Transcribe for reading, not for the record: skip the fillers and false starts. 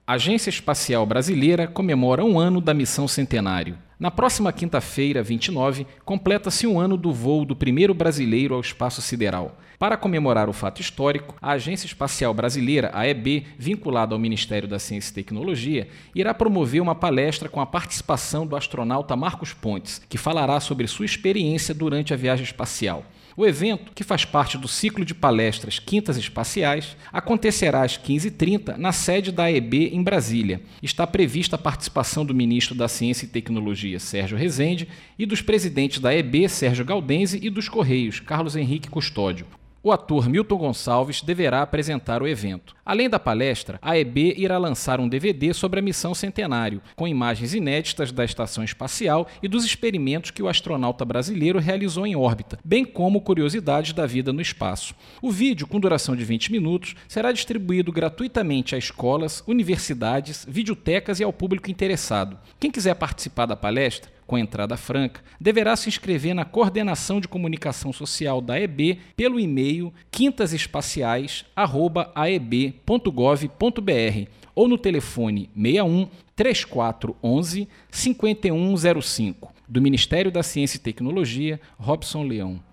A Agência Espacial Brasileira comemora um ano da missão Centenário. Na próxima quinta-feira, 29, completa-se um ano do voo do primeiro brasileiro ao espaço sideral. Para comemorar o fato histórico, a Agência Espacial Brasileira, AEB, vinculada ao Ministério da Ciência e Tecnologia, irá promover uma palestra com a participação do astronauta Marcos Pontes, que falará sobre sua experiência durante a viagem espacial. O evento, que faz parte do ciclo de palestras Quintas Espaciais, acontecerá às 15h30 na sede da AEB em Brasília. Está prevista a participação do ministro da Ciência e Tecnologia, Sérgio Rezende, e dos presidentes da AEB, Sérgio Galdense, e dos Correios, Carlos Henrique Custódio. O ator Milton Gonçalves deverá apresentar o evento. Além da palestra, a AEB irá lançar um DVD sobre a missão Centenário, com imagens inéditas da estação espacial e dos experimentos que o astronauta brasileiro realizou em órbita, bem como curiosidades da vida no espaço. O vídeo, com duração de 20 minutos, será distribuído gratuitamente a escolas, universidades, videotecas e ao público interessado. Quem quiser participar da palestra, com entrada franca, deverá se inscrever na Coordenação de Comunicação Social da AEB pelo e-mail quintaespaciais@aeb.gov.br ou no telefone 61 3411 5105. Do Ministério da Ciência e Tecnologia, Robson Leão.